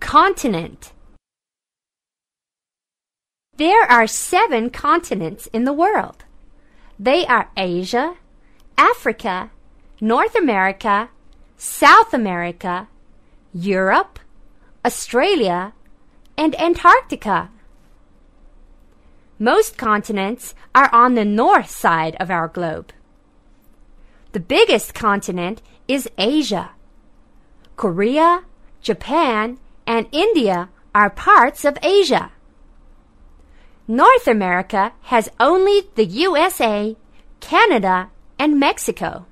Continent. There are 7 continents in the world. They are Asia, Africa, North America, South America, Europe, Australia, and Antarctica. Most continents are on the north side of our globe. The biggest continent is Asia. Korea, Japan, and India are parts of Asia. North America has only the USA, Canada, and Mexico.